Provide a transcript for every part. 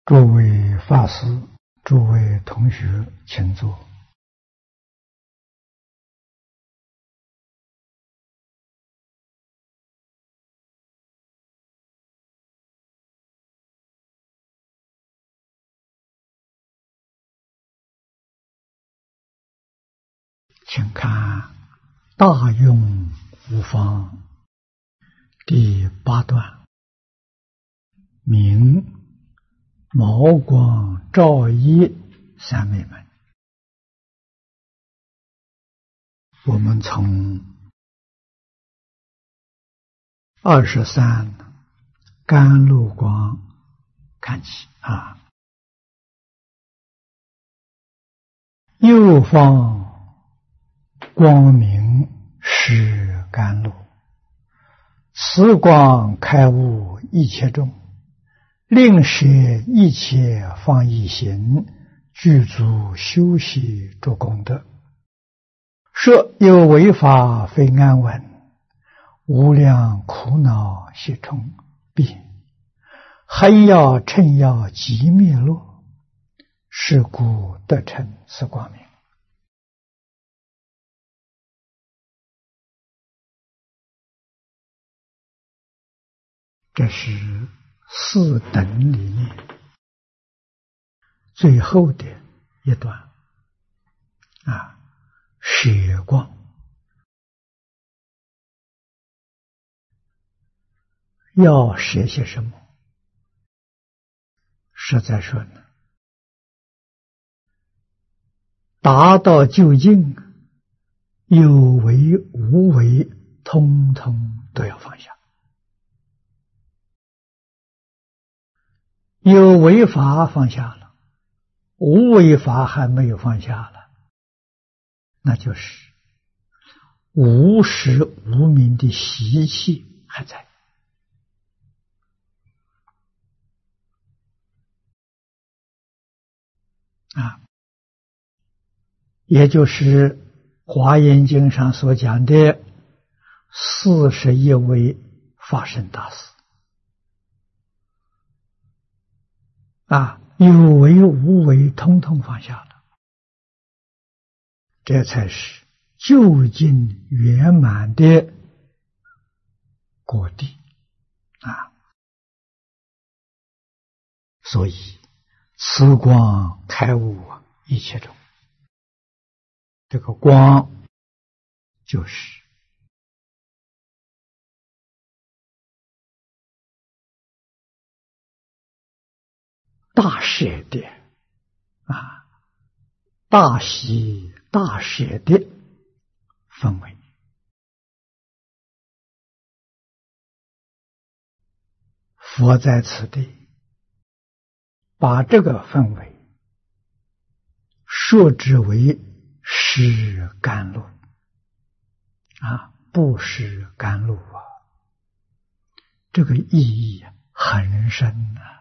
诸位法师，诸位同学，请坐。请看《大用无方》第8段，明毛光照一三昧门。我们从23甘露光看起啊。右方光明是甘露，此光开悟一切众，令舍一切放逸行，具足修习诸功德。说有为法非安稳，无量苦恼悉充毕，恒要趁要即灭落，是故得成此光明。这是四等里面最后的一段啊，舍光。要舍些什么？实在说呢，达到究竟，有为无为，通通都要放下。有为法放下了，无为法还没有放下了，那就是无始无明的习气还在啊，也就是华严经上所讲的41位法身大士啊，有为无为通通放下了，这才是究竟圆满的果地啊！所以此光开悟一切众，这个光就是大舍的啊，大喜大舍的氛围。佛在此地把这个氛围说之为是甘露啊，不是甘露啊，这个意义很深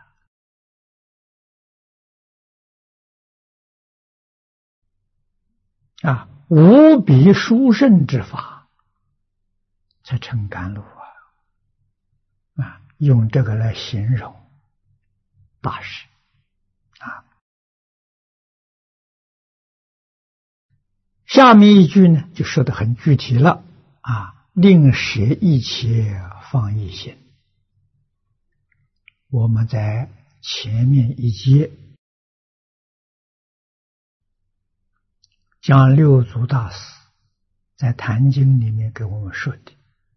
啊，无比殊胜之法才成甘露啊，用这个来形容大事啊。下面一句呢就说得很具体了啊，令舍一切放逸行。我们在前面一节讲六祖大师在《坛经》里面给我们说的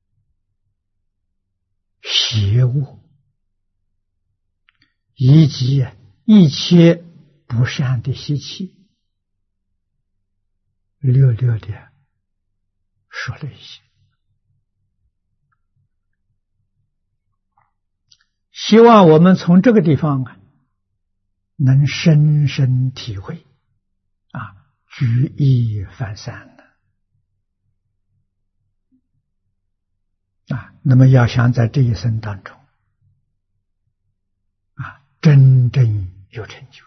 邪物以及一切不善的习气，略略的说了一些，希望我们从这个地方能深深体会啊，举一反三啊，那么要想在这一生当中啊，真正有成就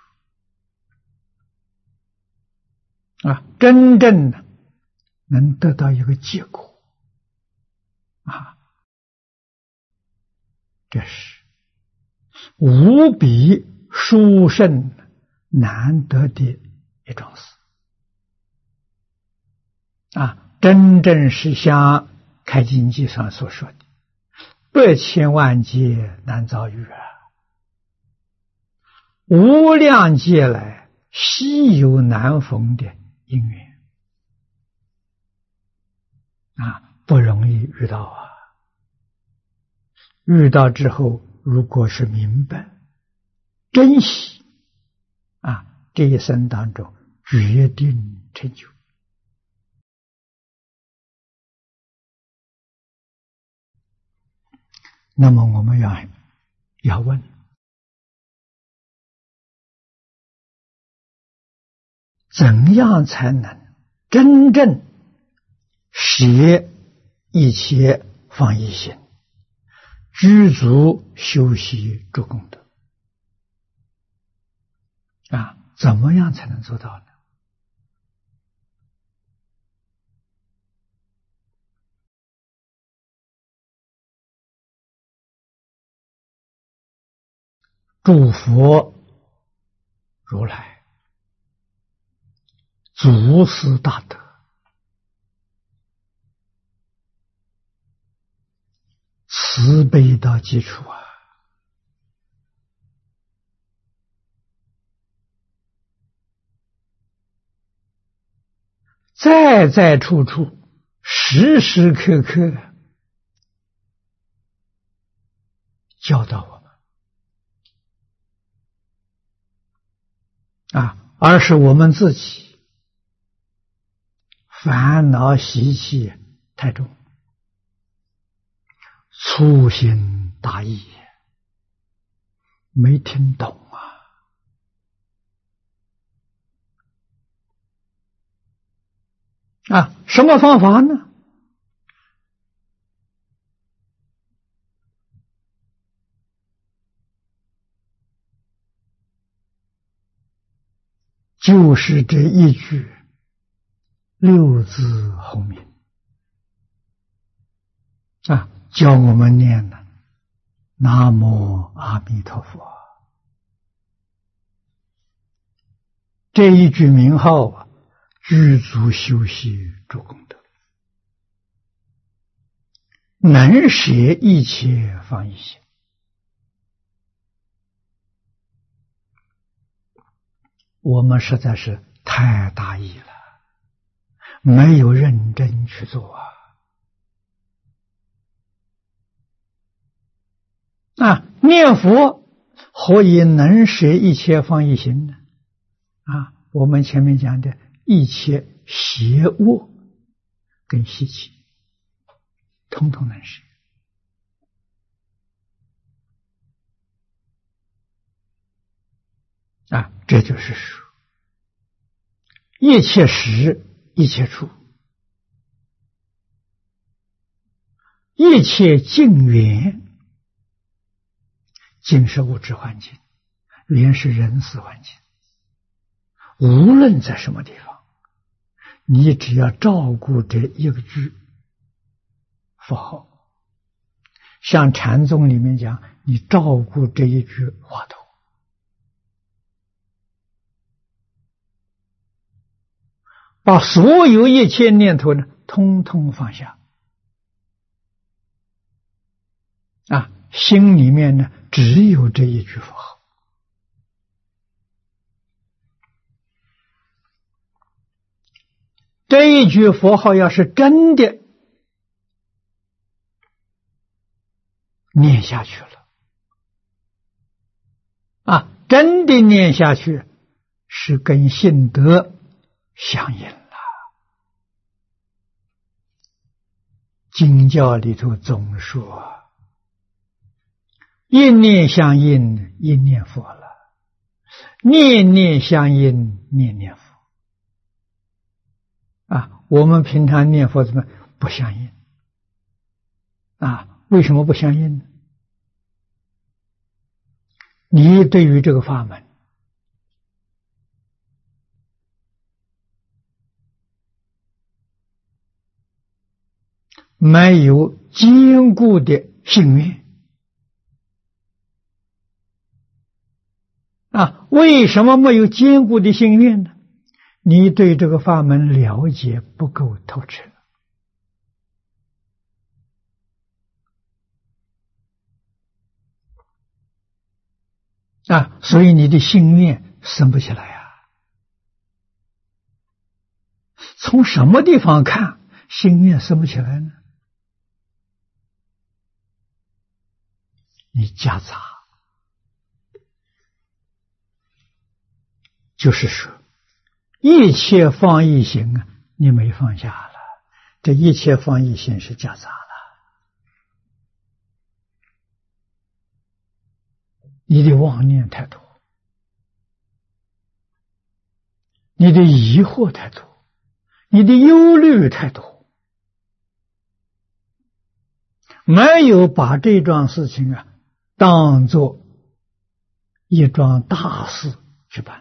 啊，真正能得到一个结果啊，这是无比殊胜难得的一桩事真正是像开经记上所说的百千万劫难遭遇无量劫来稀有难逢的因缘不容易遇到遇到之后，如果是明白珍惜这一生当中决定成就。那么我们要问，怎样才能真正舍一切放一心，具足修习诸功德怎么样才能做到呢？诸佛如来祖师大德慈悲到基础在在处处时时刻刻教导我们而是我们自己烦恼习气太重，粗心大意，没听懂什么方法呢？就是这一句六字洪名教我们念的南无阿弥陀佛，这一句名号具足修习诸功德，能舍一切放一心。我们实在是太大意了，没有认真去做念佛何以能舍一切放一心呢？我们前面讲的一切邪恶跟习气统统能舍这就是说一切时一切处一切境缘，境是物质环境，缘是人事环境，无论在什么地方，你只要照顾这一个句佛号，像禅宗里面讲，你照顾这一句话头，把所有一切念头呢通通放下心里面呢只有这一句佛号。这一句佛号要是真的念下去了真的念下去是跟信德相应了。经教里头总说一念相应一念佛了，念念相应念念佛我们平常念佛怎么不相应为什么不相应呢？你对于这个法门没有坚固的信愿为什么没有坚固的心愿呢？你对这个法门了解不够透彻所以你的心愿生不起来呀。从什么地方看心愿生不起来呢？你夹杂，就是说一切放逸行你没放下了，这一切放逸行是夹杂了。你的妄念太多，你的疑惑太多，你的忧虑太多，没有把这桩事情当作一桩大事去办。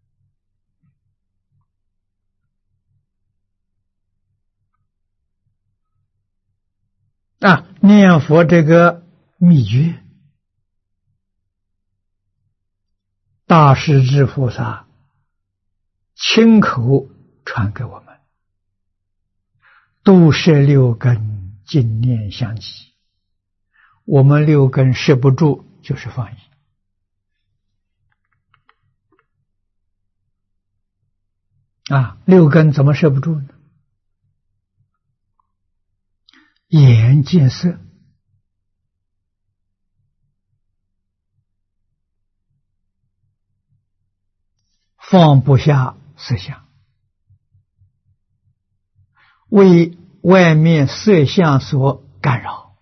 念佛这个秘诀，大势至菩萨亲口传给我们，都摄六根，净念相继。我们六根摄不住，就是放逸。六根怎么摄不住呢？眼见色，放不下色相，为外面色相所干扰。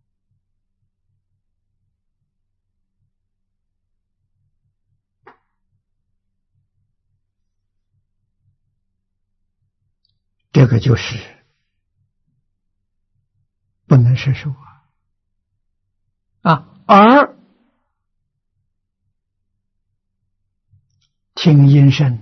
这个就是不能摄受而听音声，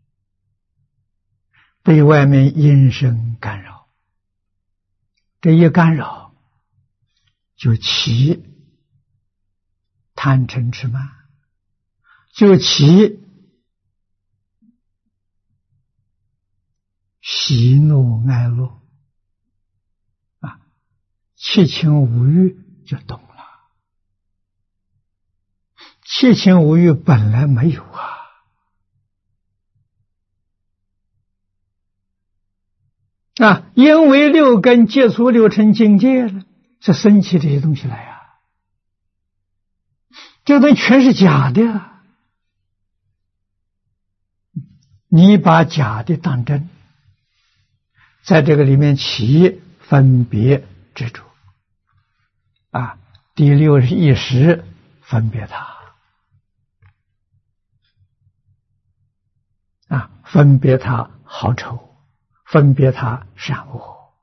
被外面音声干扰，这一干扰就起贪嗔痴慢，就起喜怒哀乐七情五欲就动了。七情五欲本来没有因为六根接触六尘境界了，这生起这些东西来这东西全是假的你把假的当真，在这个里面起分别执着第六是意识分别它分别它好丑，分别它善恶。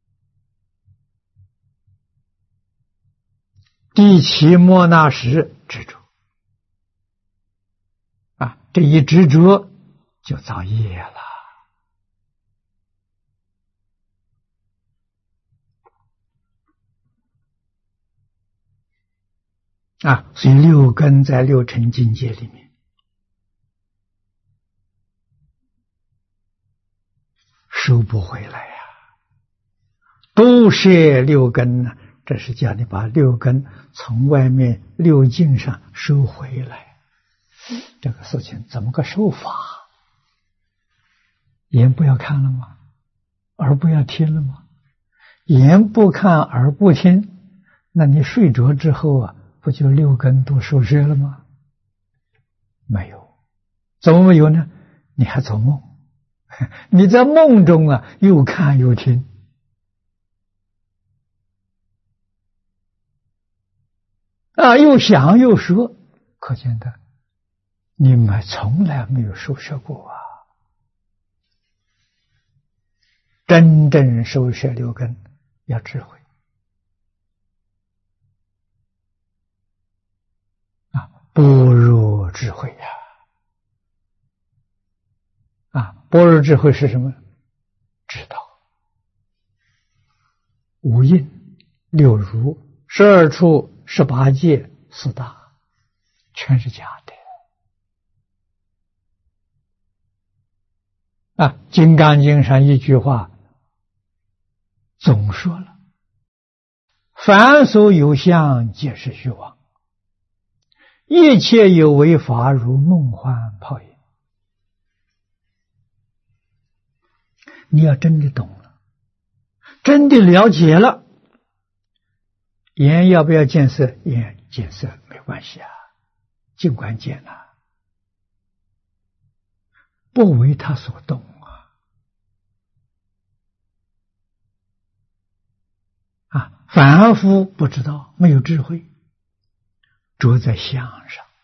第七莫那时执着这一执着就造业了所以六根在六尘境界里面收不回来都摄六根呢，这是叫你把六根从外面六境上收回来。这个事情怎么个收法？眼不要看了吗？耳不要听了吗？眼不看耳不听，那你睡着之后不就六根都收摄了吗？没有。怎么没有呢？你还做梦，你在梦中又看又听又想又说，可见的你们从来没有收摄过真正收摄六根要智慧般若智慧般若智慧是什么？知道五蕴六如12处18界4大全是假的金刚经》上一句话总说了：凡所有相，皆是虚妄；一切有为法，如梦幻泡影。你要真的懂了，真的了解了，眼要不要见色？眼见色没关系啊，尽管见啊，不为他所动凡夫不知道，没有智慧，着在相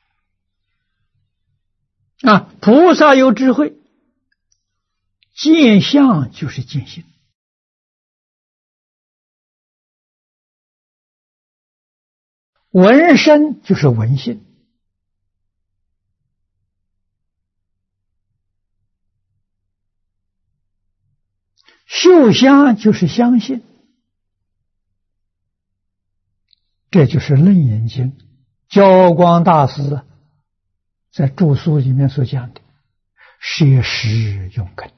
上。菩萨有智慧，见相就是见性。闻声就是闻性。嗅香就是相信。这就是《楞严经》教光大师在注疏里面所讲的摄识用根。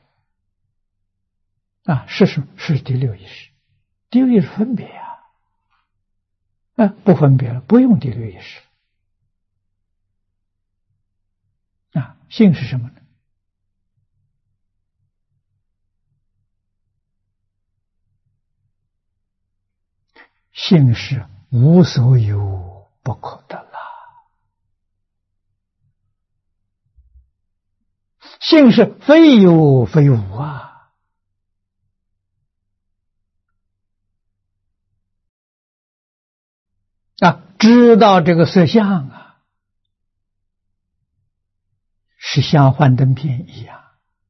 是什么？是第六意识。第六意识分别不分别了，不用第六意识。性是什么呢？性是无所有，不可得了。性是非有非无知道这个色相是像幻灯片一样，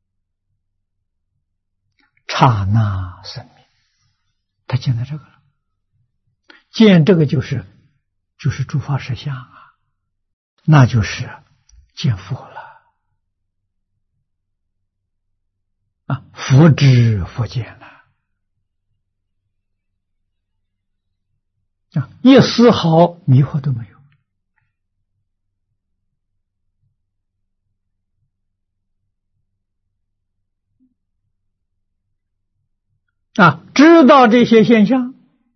刹那生灭。他见到这个了，见这个就是诸法实相那就是见佛了佛知佛见了一丝毫迷惑都没有。知道这些现象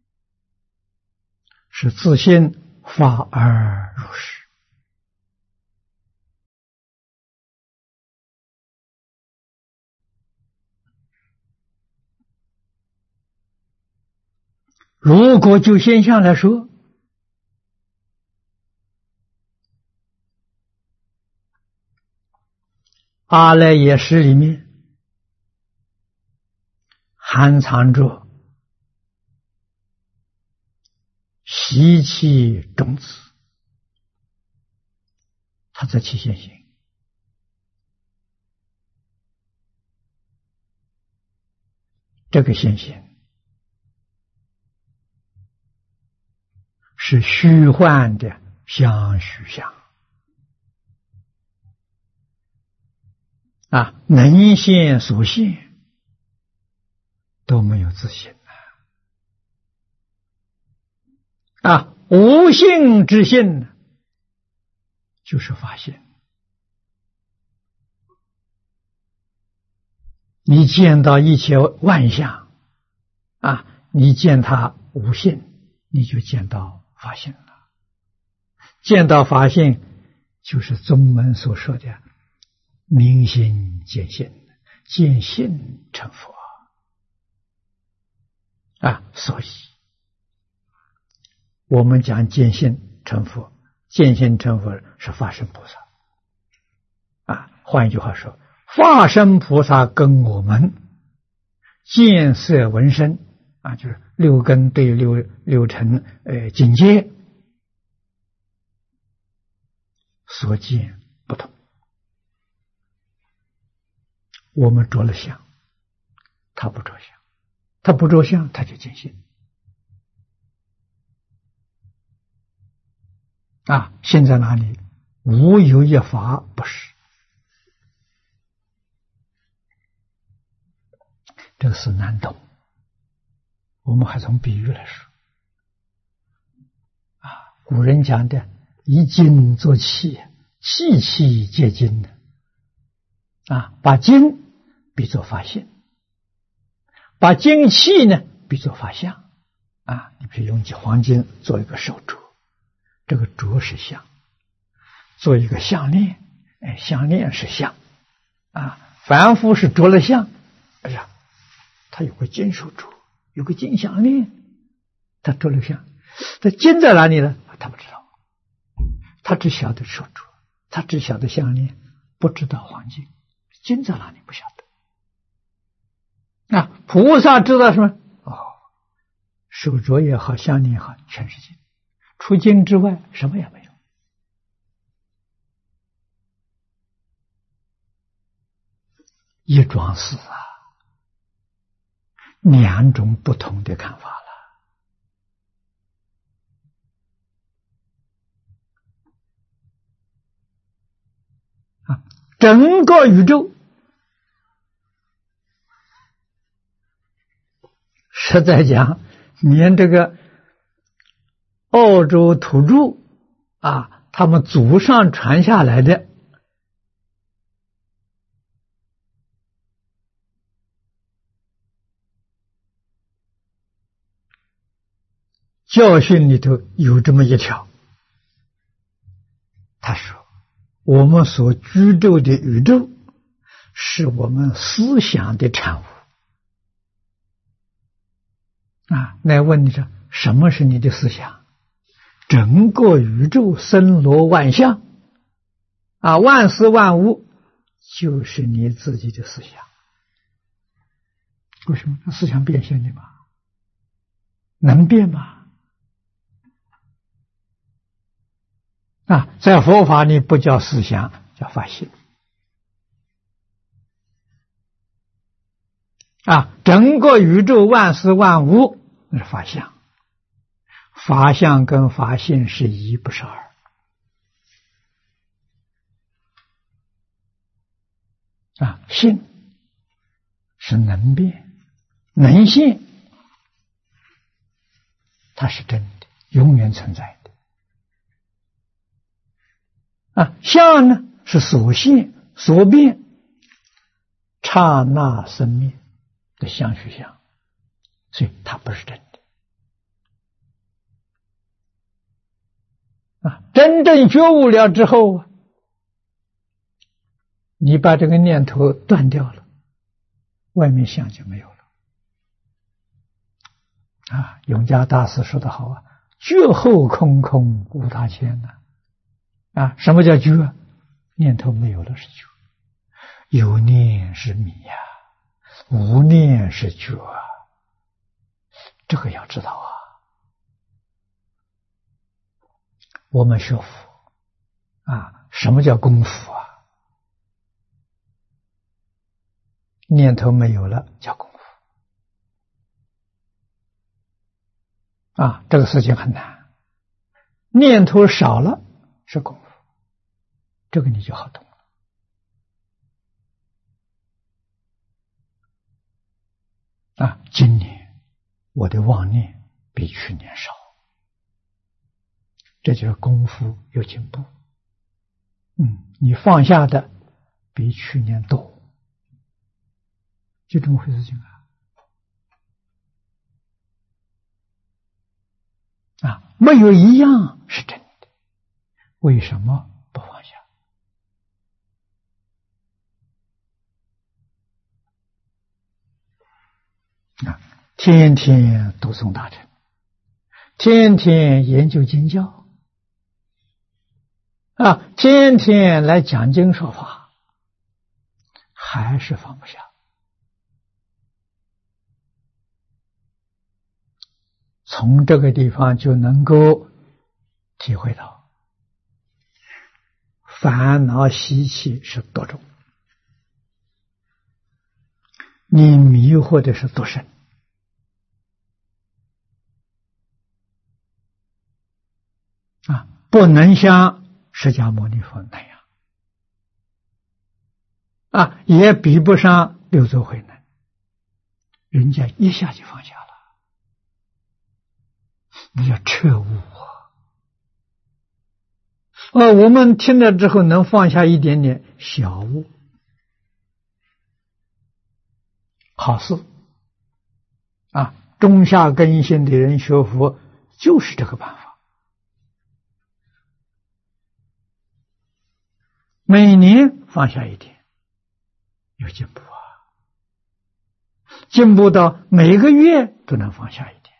是自心发而入实。如果就现象来说，阿赖耶识里面含藏着习气种子，它在起现行。这个现行是虚幻的相虚相能现所现都没有自信无性之性就是法性。你见到一切万象你见它无性，你就见到法性了。见到法性就是宗门所说的明心见性，见性成佛所以我们讲见性成佛，见性成佛是法身菩萨换一句话说，法身菩萨跟我们见色闻声就是六根对六尘境界所见不同。我们着了相，他不着相，他不着相，他就见性现在哪里？无有一法不是。这个是难懂，我们还从比喻来说古人讲的以金作器，器器皆金把金比作法性，把精气呢比作法相。啊，你比如用黄金做一个手镯，这个镯是相；做一个项链，项链是相。啊，凡夫是着了相，哎呀，他有个金手镯，有个金项链，他着了相，他金在哪里呢？他不知道，他只晓得手镯，他只晓得项链，不知道黄金，金在哪里不晓得。啊，菩萨知道什么？手镯也好，项链也好，全是金，除金之外什么也没有。一桩事啊，两种不同的看法了。啊，整个宇宙实在讲，连这个澳洲土著啊，他们祖上传下来的教训里头有这么一条，他说我们所居住的宇宙是我们思想的产物。啊，那问你说什么是你的思想？整个宇宙森罗万象啊，万事万物就是你自己的思想。为什么？思想变现的嘛，能变吗？啊，在佛法里不叫思想，叫法性。啊，整个宇宙万事万物那是法相，法相跟法性是一不是二。啊，性是能变能现，它是真的，永远存在的。啊，相呢是所现所变，刹那生灭的相续相，所以它不是真的。啊，真正觉悟了之后啊，你把这个念头断掉了，外面相就没有了。啊，永嘉大师说得好啊，觉后空空无他见呐。啊，什么叫觉？念头没有了是觉，有念是迷呀，无念是觉啊，这个要知道啊。我们学佛啊，什么叫功夫啊？念头没有了叫功夫啊，这个事情很难。念头少了是功夫，这个你就好懂了。啊，今年我的妄念比去年少，这就是功夫有进步。你放下的比去年多，就这么回事情啊！啊，没有一样是真的，为什么不放下？啊，天天读诵大乘，天天研究经教，啊，天天来讲经说法，还是放不下。从这个地方就能够体会到，烦恼习气是多种，你迷惑的是多深。啊，不能像释迦牟尼佛那样，啊，也比不上六祖慧能，人家一下就放下了，那叫彻悟啊！我们听了之后能放下一点点小悟， 好事啊！中下根性的人学佛就是这个办法。每年放下一点，有进步啊！进步到每个月都能放下一点，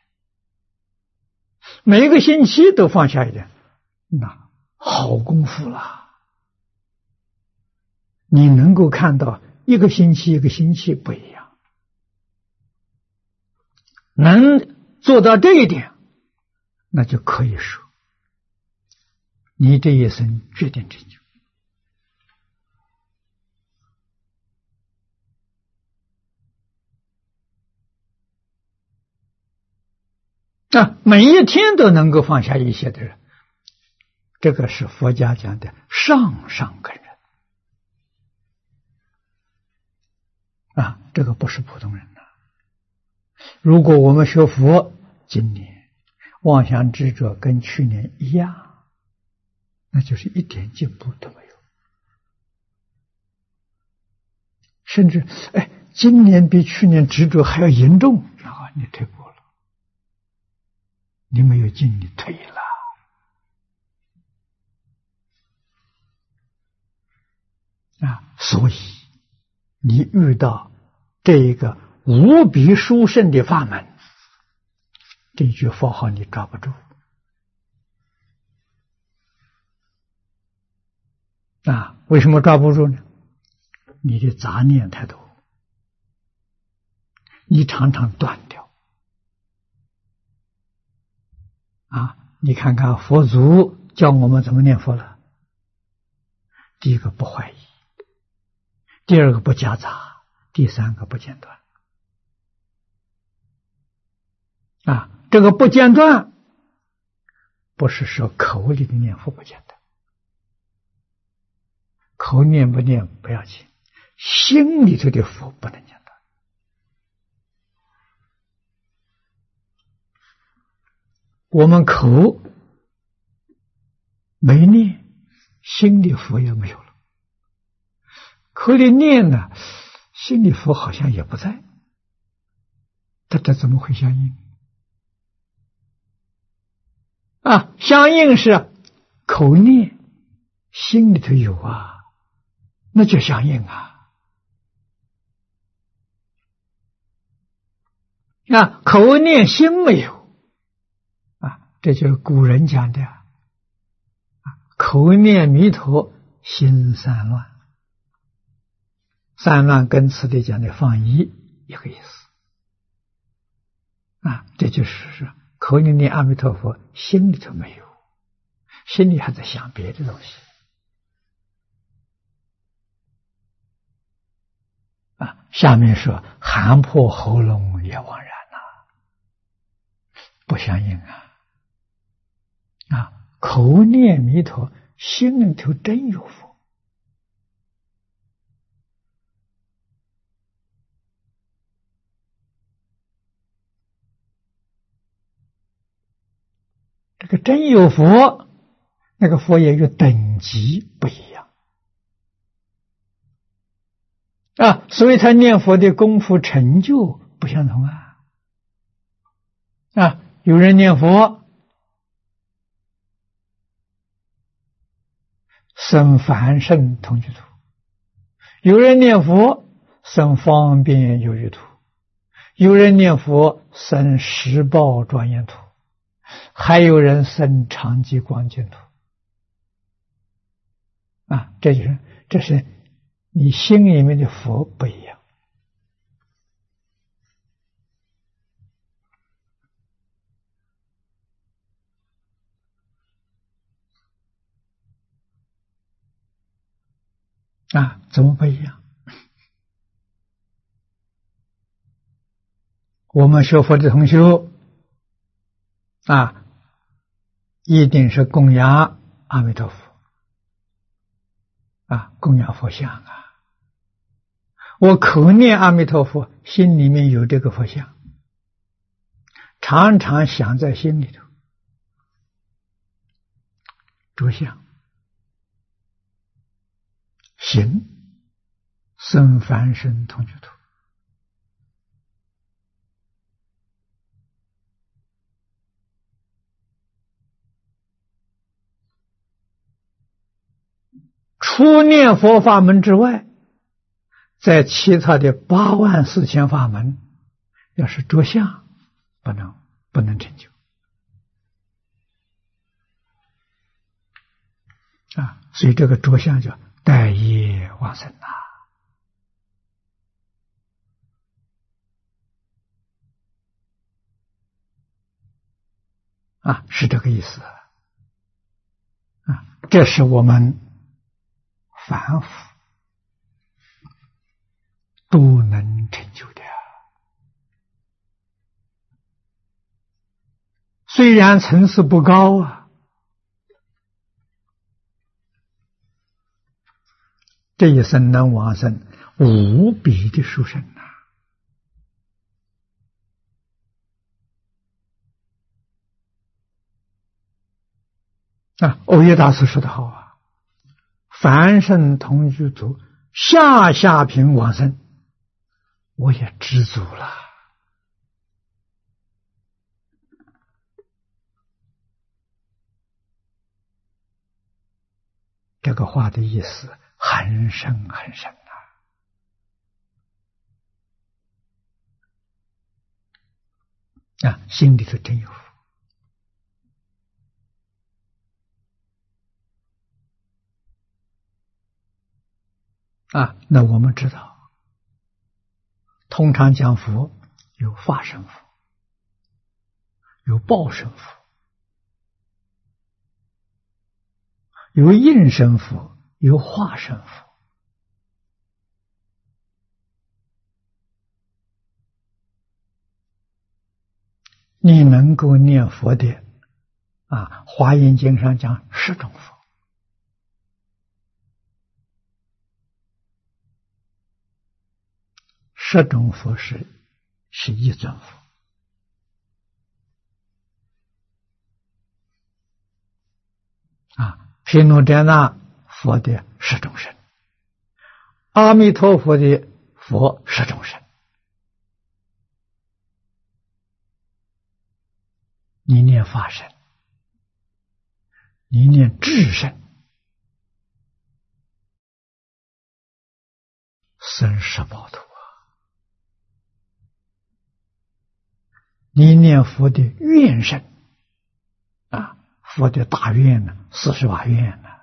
每个星期都放下一点，那好功夫了。你能够看到一个星期一个星期不一样，能做到这一点，那就可以说你这一生决定成就。每一天都能够放下一些的人，这个是佛家讲的上上根人这个不是普通人如果我们学佛，今年妄想执着跟去年一样，那就是一点进步都没有。甚至今年比去年执着还要严重，你退步了，你没有进，你退了所以你遇到这一个无比殊胜的法门，这句佛号你抓不住为什么抓不住呢？你的杂念太多，你常常断掉你看看佛祖教我们怎么念佛了。第一个不怀疑，第二个不夹杂，第三个不间断这个不间断不是说口里的念佛不间断，口念不念不要紧，心里头的佛不能间断我们口没念，心里佛也没有了，口里念呢，心里佛好像也不在，这怎么会相应相应是口念心里头有那就相应口念心没有这就是古人讲的口念弥陀心散乱，散乱跟此地讲的放逸一个意思这就是口里念阿弥陀佛，心里头没有，心里还在想别的东西下面说喊破喉咙也枉然不相应口念弥陀，心里头真有佛这个真有佛，那个佛也有等级不一样所以他念佛的功夫成就不相同有人念佛生凡圣同居土，有人念佛生方便有余土，有人念佛生十报庄严土，还有人生长吉光净土这是你心里面的佛不一样怎么不一样？我们学佛的同修一定是供养阿弥陀佛供养佛像我口念阿弥陀佛，心里面有这个佛像，常常想在心里头着相行生凡圣同居土除念佛法门之外，在其他的84000法门，要是着相，不能成就啊。所以这个着相叫待业往生啊，是这个意思啊。这是我们凡夫都能成就的。虽然层次不高啊，这一生能往生，无比的殊胜啊！欧耶大师说得好啊，凡圣同居土，下品往生，我也知足了。这个话的意思很深很深啊！心里头真有福啊！那我们知道，通常讲佛有法身佛，有报身佛，有应身佛，有化身佛。你能够念佛的啊，《华严经》上讲10种佛，10种佛是一尊佛啊。毗卢遮那佛的10种身，阿弥陀佛的佛10种身。你念法身，你念智身，生十报土啊！你念佛的愿身啊，佛的大愿呢，48愿呢，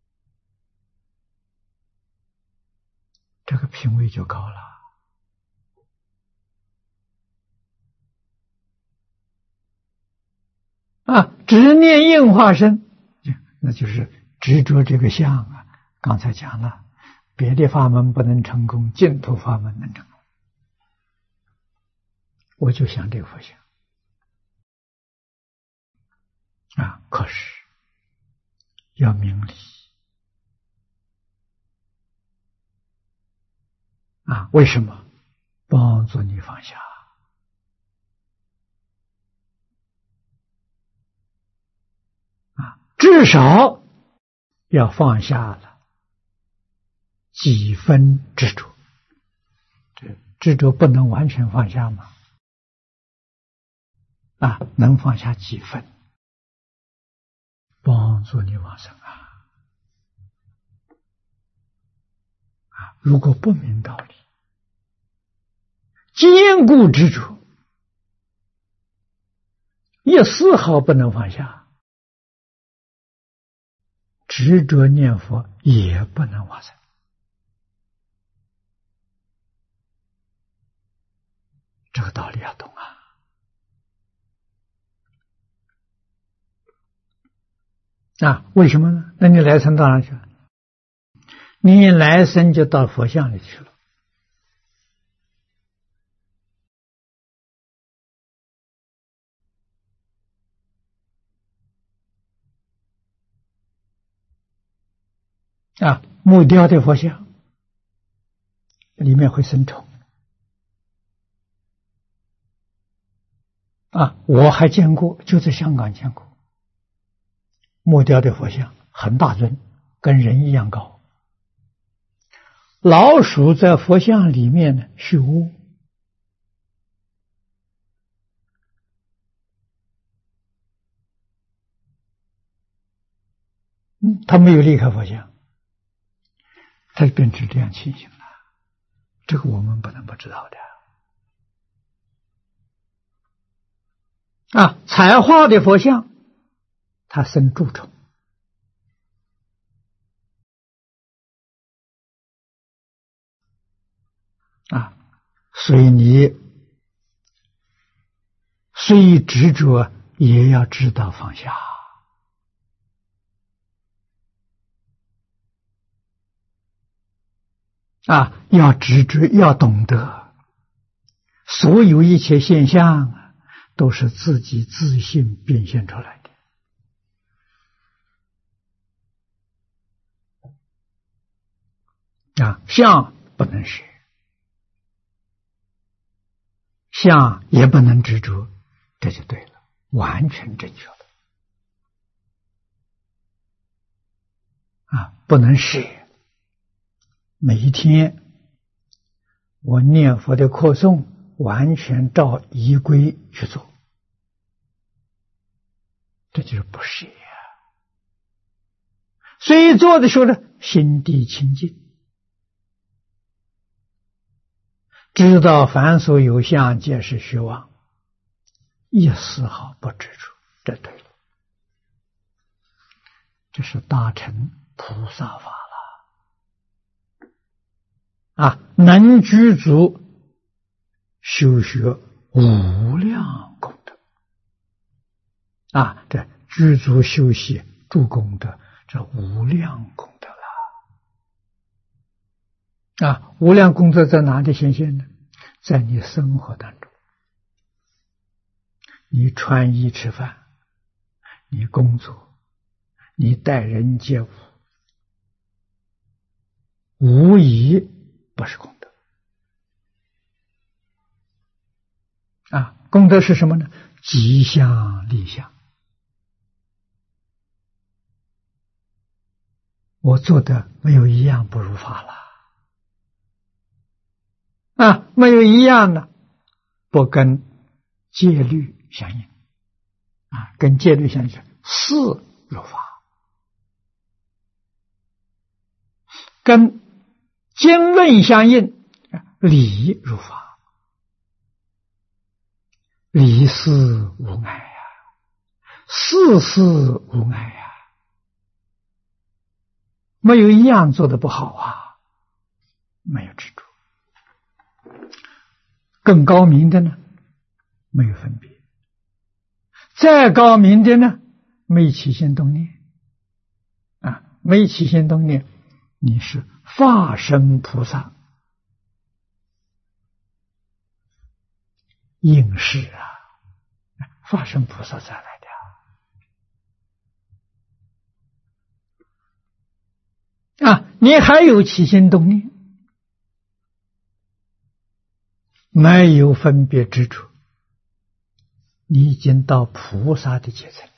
这个品位就高了啊！只念应化身，那就是执着这个相啊。刚才讲了，别的法门不能成功，净土法门能成功。我就想这个佛像啊，可是要明理啊。为什么？帮助你放下啊，至少要放下了几分执着。这执着不能完全放下吗？啊，能放下几分，帮助你往生啊！如果不明道理，坚固执着，一丝毫不能放下，执着念佛也不能往生。这个道理要懂啊！为什么呢？那你来生到哪去了？你来生就到佛像里去了。啊，木雕的佛像里面会生虫啊！我还见过，就在香港见过木雕的佛像，很大尊，跟人一样高。老鼠在佛像里面呢是窝，它没有离开佛像， 它就变成这样情形了。这个我们不能不知道的。彩画的佛像，它生蛀虫。所以你虽执着，也要知道放下。要执着，要懂得，所有一切现象都是自己自性变现出来的。相不能是，相也不能执着，这就对了，完全正确了。不能是。每一天我念佛的课诵，完全照仪规去做，这就是不是呀。所以做的时候呢，心地清净，知道凡所有相，皆是虚妄，一丝毫不执着，这对了。这是大乘菩萨法了。能具足修学无量功德。这具足修习诸功德，这无量功德了。无量功德在哪里显现呢？在你生活当中，你穿衣吃饭，你工作，你待人接物，无疑不是功德。功德是什么呢？吉祥利祥。我做的没有一样不如法了。没有一样呢，不跟戒律相应。跟戒律相应，事如法。跟经论相应，理如法。理事无碍事事无碍没有一样做的不好没有执着。更高明的呢，没有分别；再高明的呢，没起心动念。没起心动念，你是化身菩萨，应是化身菩萨才来的。你还有起心动念，没有分别之处，你已经到菩萨的阶层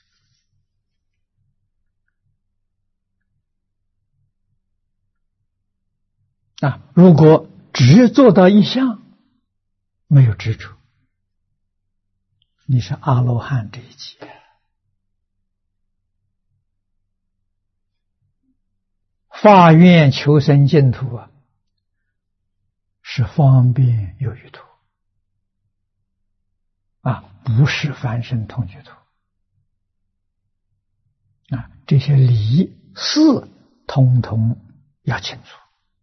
了。如果只做到一项，没有执着，你是阿罗汉这一级。发愿求生净土是方便有余土不是凡圣同居土这些理事统统要清楚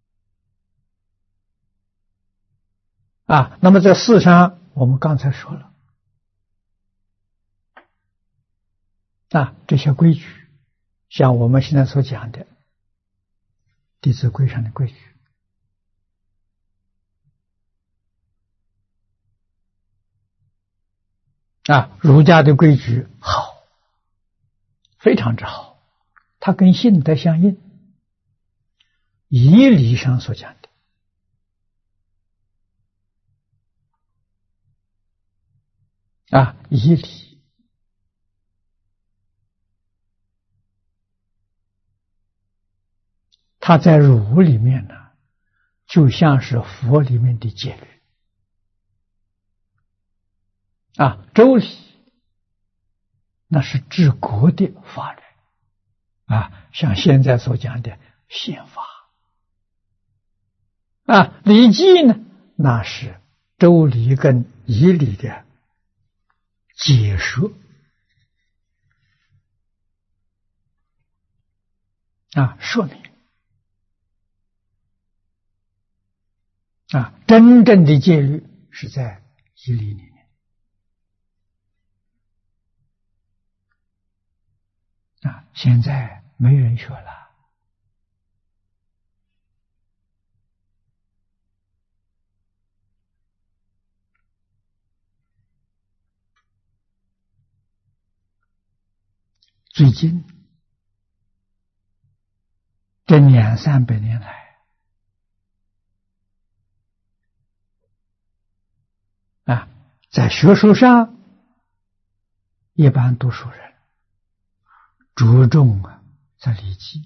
那么在事上，我们刚才说了这些规矩，像我们现在所讲的《弟子规》上的规矩儒家的规矩好，非常之好，它跟性德相应。仪礼上所讲的仪礼它在儒里面呢，就像是佛里面的戒律周礼那是治国的法律像现在所讲的宪法礼记呢，那是周礼跟仪礼的解说说明真正的戒律是在仪礼里面现在没人学了。最近这200-300年来在学术上，一般读书人着重在礼记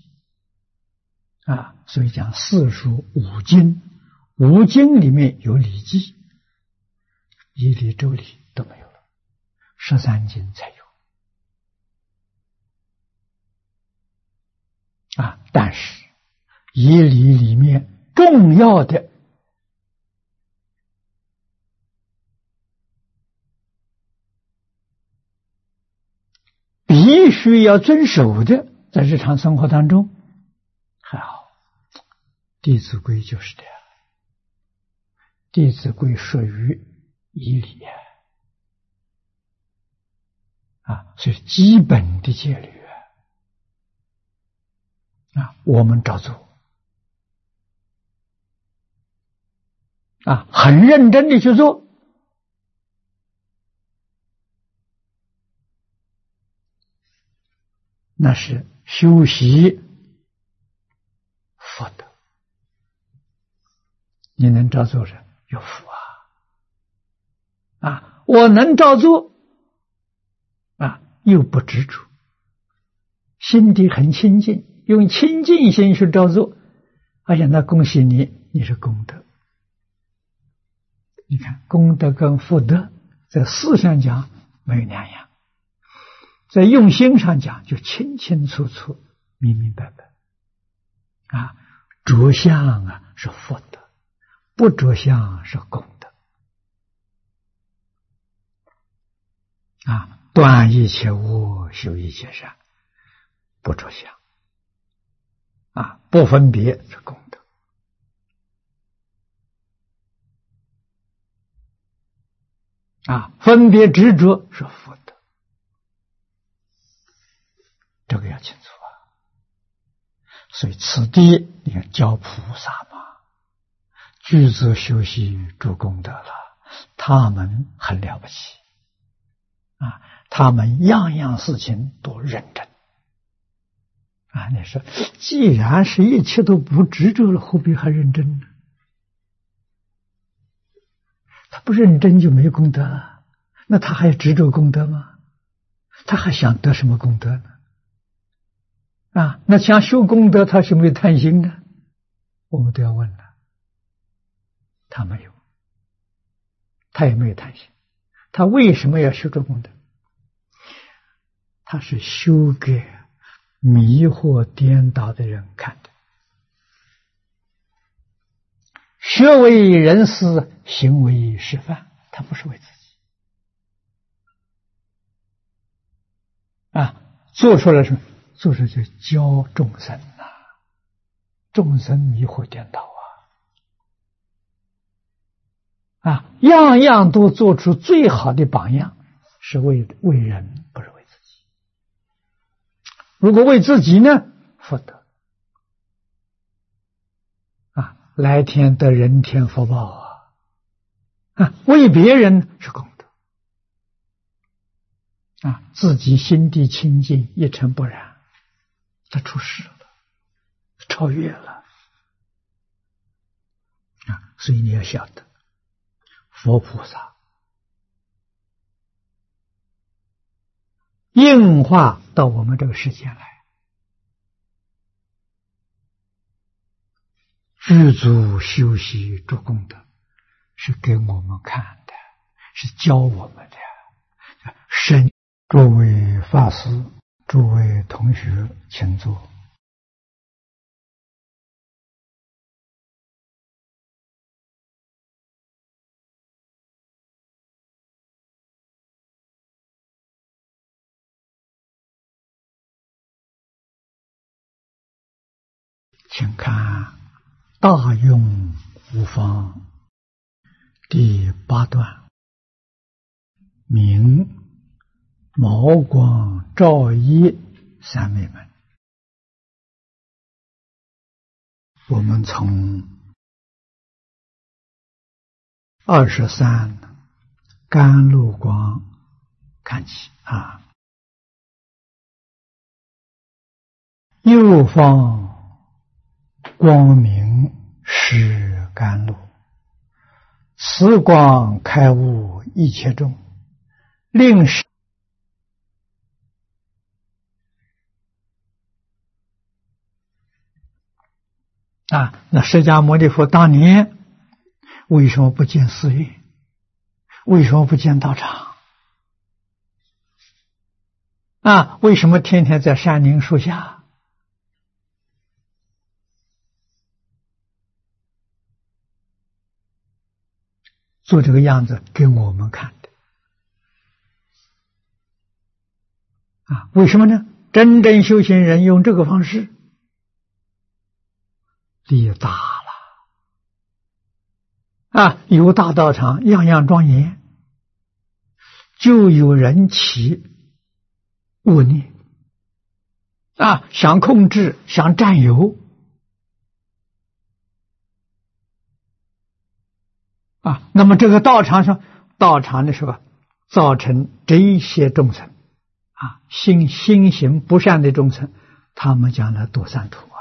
所以讲四书五经，五经里面有礼记，仪礼周礼都没有了，13经才有但是仪礼里面重要的必须要遵守的，在日常生活当中还好，弟子规就是这样，弟子规属于仪礼所以基本的戒律我们照做很认真的去做，那是修习福德。你能照做人有福我能照做又不执着，心地很清净，用清净心去照做，那恭喜你，你是功德。你看功德跟福德在思想讲没有两样，在用心上讲就清清楚楚明明白白着相是福德，不着相是功德断一切恶，修一切善，不着相不分别是功德分别执着是福德，这个要清楚所以此地你看教菩萨嘛，具足修习诸功德了，他们很了不起他们样样事情都认真你说既然是一切都不执着了，何必还认真呢？他不认真就没功德了，那他还执着功德吗？他还想得什么功德呢？那想修功德，他是没有贪心的，我们都要问了。他没有，他也没有贪心，他为什么要修这功德？他是修给迷惑颠倒的人看的。学为人师，行为示范，他不是为自己做出来什么？做出就教众生众生迷惑颠倒样样都做出最好的榜样，是为人，不是为自己。如果为自己呢，福德来天得人天福报为别人是功德自己心地清净，一尘不染，他出世了，超越了所以你要晓得，佛菩萨应化到我们这个世间来，具足修习诸功德，是给我们看的，是教我们的。诸位法师，诸位同学，请坐。 请看大用无方第8段，明毛光照一三昧门。我们从23甘露光看起啊。右方光明是甘露，此光开悟一切众，令是那释迦牟尼佛当年为什么不建寺院？为什么不建道场？为什么天天在山林树下？做这个样子给我们看的为什么呢？真正修行人用这个方式力大了有大道场，样样庄严，就有人起恶念想控制，想占有那么这个道场上，道场的时候造成这一些众生心行不善的众生，他们将来堕三途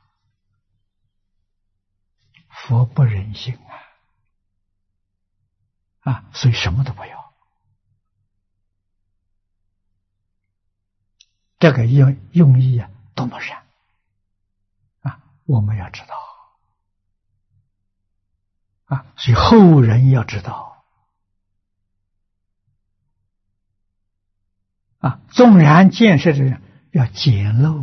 佛不忍心所以什么都不要。这个用意多么善我们要知道所以后人要知道纵然建设这样要简陋，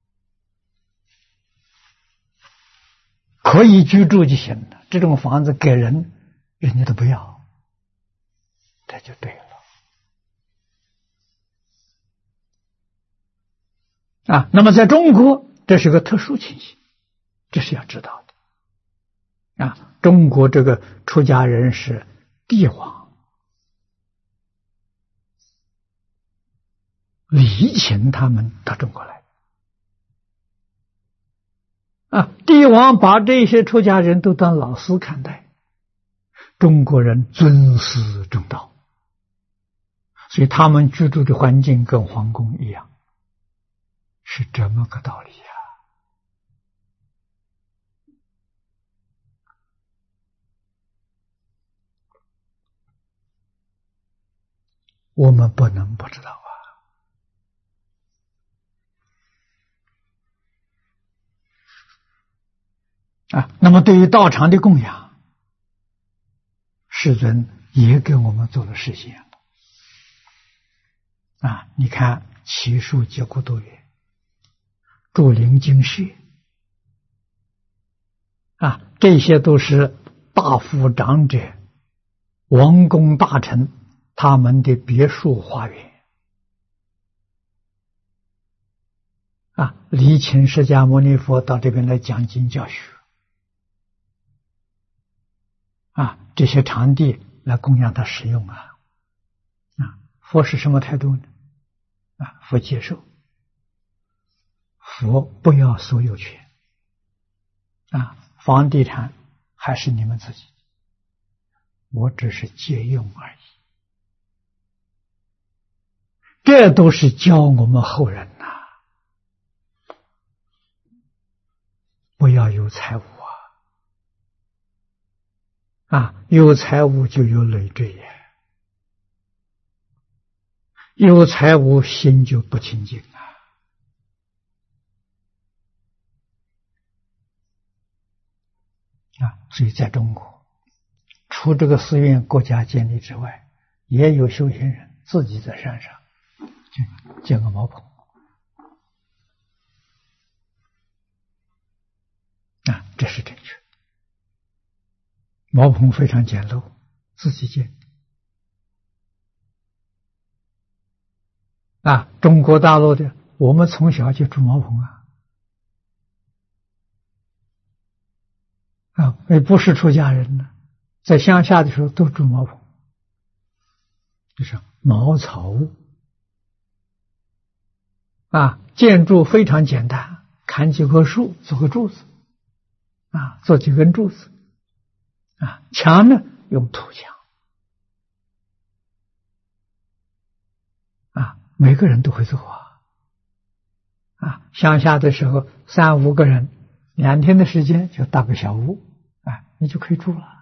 可以居住就行了。这种房子给人家都不要，这就对了那么在中国这是个特殊情形，这是要知道的中国这个出家人是帝王礼请他们到中国来帝王把这些出家人都当老师看待，中国人尊师重道，所以他们居住的环境跟皇宫一样，是这么个道理我们不能不知道那么对于道场的供养，世尊也给我们做了实现你看祇树结孤多园、竹林精舍这些都是大富长者、王公大臣他们的别墅花园礼请释迦牟尼佛到这边来讲经教学这些场地来供养他使用佛是什么态度呢？佛接受，佛不要所有权房地产还是你们自己，我只是借用而已。这都是教我们后人不要有财物有财物就有累赘有财物心就不清净所以在中国除这个寺院国家建立之外，也有修行人自己在山上建个茅棚这是正确。茅棚非常简陋，自己建中国大陆的我们从小就住茅棚不是出家人呢，在乡下的时候都住茅棚，就是茅草屋建筑非常简单，砍几棵树做个柱子做几根柱子墙呢用土墙每个人都会做乡下的时候3、5个人2天的时间就搭个小屋你就可以住了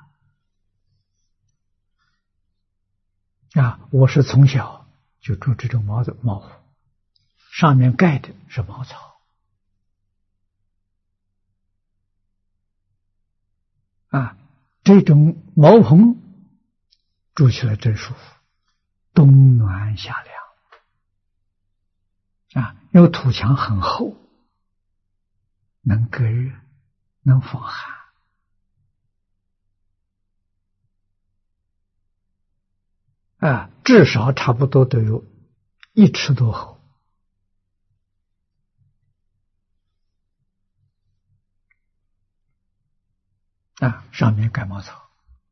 我是从小就住这种茅屋，上面盖的是茅草这种茅棚住起来真舒服，冬暖夏凉因为土墙很厚，能隔热，能防寒至少差不多都有1尺多厚上面盖茅草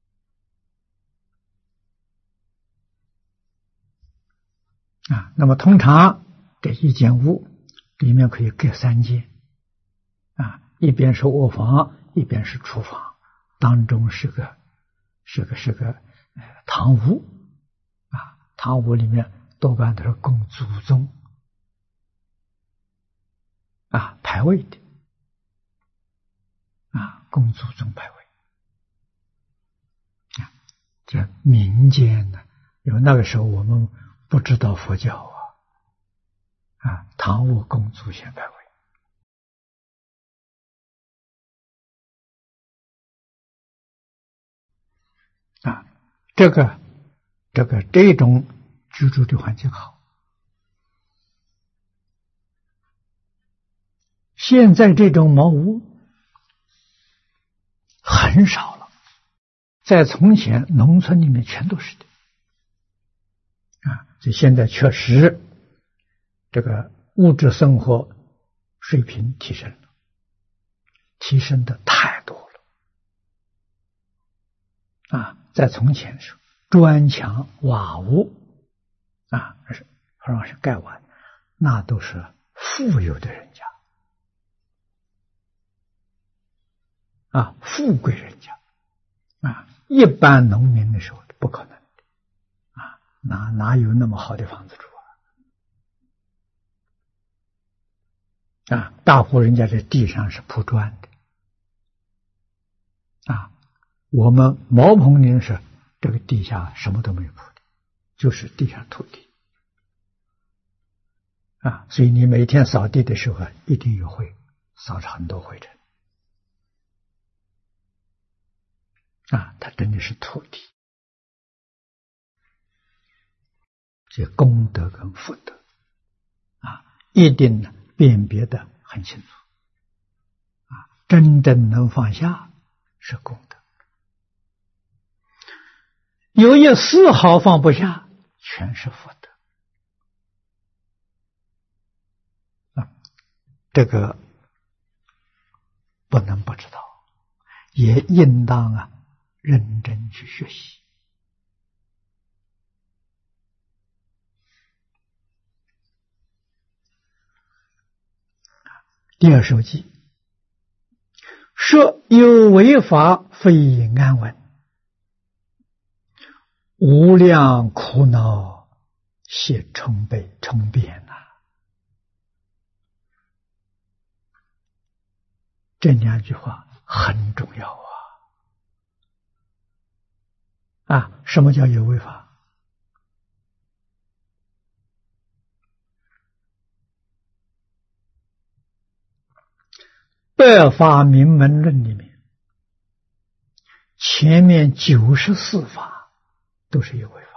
那么通常这一间屋里面可以盖3间一边是卧房，一边是厨房，当中是个堂屋堂屋里面多半都是供祖宗牌位的供祖宗牌位这民间呢，因为那个时候我们不知道佛教堂屋供祖先牌位这种居住的环境好。现在这种茅屋很少了，在从前农村里面全都是的所以现在确实这个物质生活水平提升了，提升的太多了在从前的时候砖墙瓦屋是盖瓦，那都是富有的人家富贵人家一般农民的时候不可能的哪有那么好的房子住大户人家在地上是铺砖的我们茅棚里是这个地下什么都没有铺的，就是地上土地所以你每天扫地的时候一定有灰，扫着很多灰尘它真的是土地，这功德跟福德一定呢辨别的很清楚真正能放下是功德，有一丝毫放不下全是福德这个不能不知道，也应当认真去学习第二首偈，说有为法非安稳，无量苦恼现成变这2句话很重要什么叫有为法？百法明门论里面前面94法都是有为法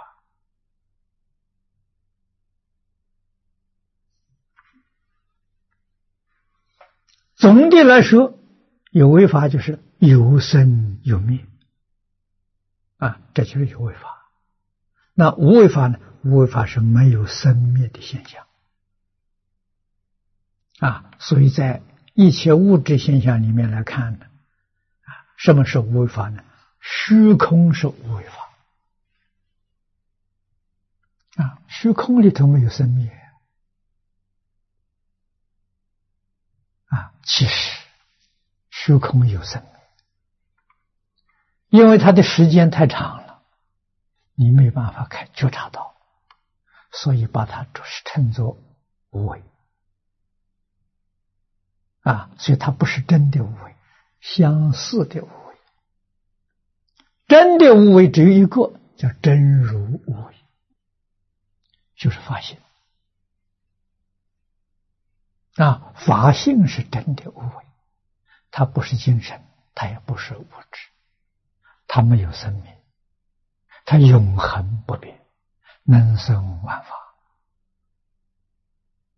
总的来说有为法就是有生有灭这就是有为法。那无为法呢？无为法是没有生灭的现象所以在一切物质现象里面来看呢什么是无为法呢？虚空是无为法啊，虚空里头没有生灭啊，其实虚空有生灭，因为它的时间太长了，你没办法觉察到，所以把它称作无为啊，所以它不是真的无为，相似的无为。真的无为只有一个，叫真如无为，就是法性啊。法性是真的无为，它不是精神，它也不是物质，它没有生命，它永恒不变，能生万法。